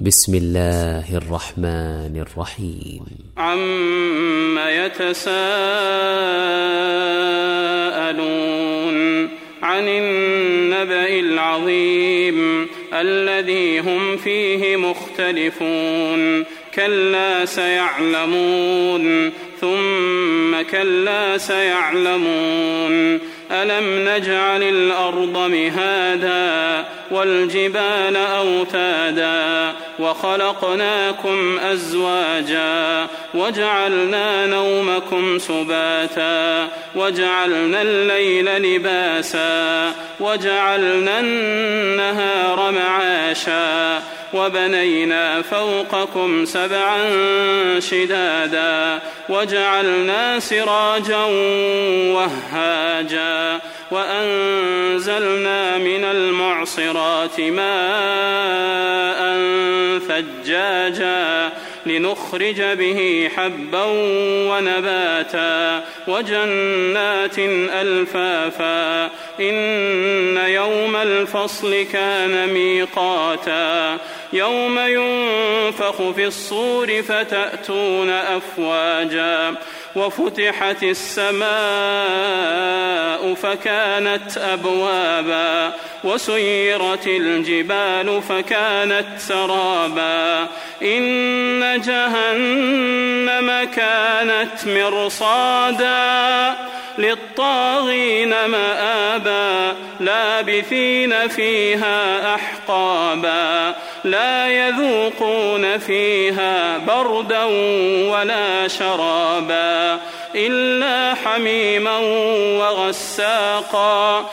بسم الله الرحمن الرحيم. عم يتساءلون عن النبأ العظيم الذي هم فيه مختلفون كلا سيعلمون ثم كلا سيعلمون ألم نجعل الأرض مهادا والجبال أوتادا وخلقناكم أزواجا وجعلنا نومكم سباتا وجعلنا الليل لباسا وجعلنا النهار معاشا وبنينا فوقكم سبعا شدادا وجعلنا سراجا وهاجا وأنزلنا من المعصرات ماء ثجاجا لنخرج به حبا ونباتا وجنات ألفافا إن يوم الفصل كان ميقاتا يوم ينفخ في الصور فتأتون أفواجا وفتحت السماء فكانت أبوابا وسيرت الجبال فكانت سرابا إن جهنم كانت مرصادا للطاغين مآبا لابثين فيها أحقابا لا يذوقون فيها بردا ولا شرابا إلا حميما وغساقا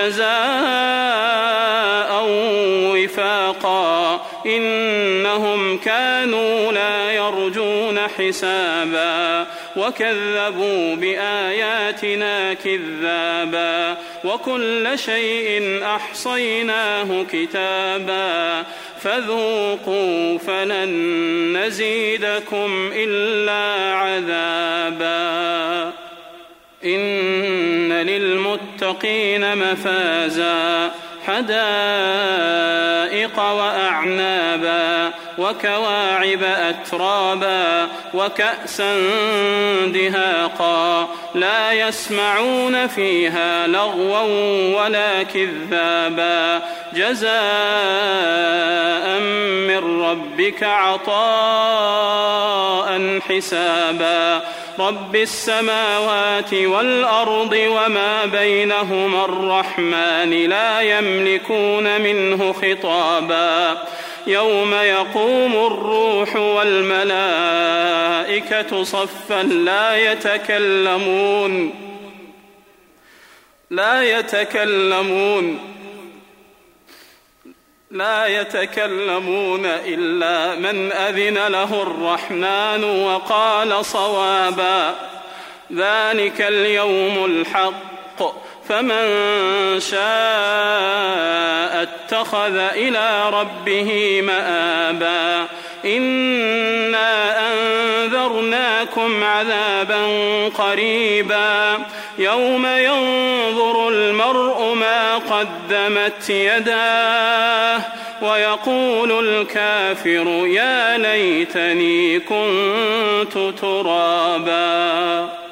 جزاء وفاقا إنهم كانوا لا يرجون حسابا وكذبوا بآياتنا كذابا وكل شيء أحصيناه كتابا فذوقوا فلن نزيدكم إلا عذابا إن للمتقين مفازا حدائق وأعنابا وكواعب أترابا وكأسا دهاقا لا يسمعون فيها لغوا ولا كذابا جزاء من ربك عطاء حسابا رب السماوات والأرض وما بينهما الرحمن لا يملكون منه خطابا يوم يقوم الروح والملائكة صفا لا يتكلمون إلا من أذن له الرحمن وقال صوابا ذلك اليوم الحق فمن شاء اتخذ إلى ربه مآبا إنا أنذرناكم عذابا قريبا يوم ينظر المرء ما قدمت يداه ويقول الكافر يا ليتني كنت ترابا.